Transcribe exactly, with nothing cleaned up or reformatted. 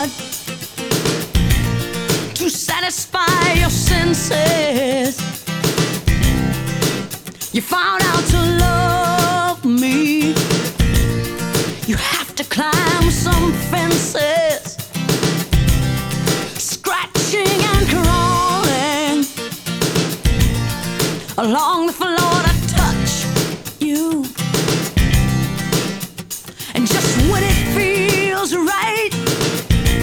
to satisfy your senses. You found out to love me. You have to climb some fences, scratching and crawling along the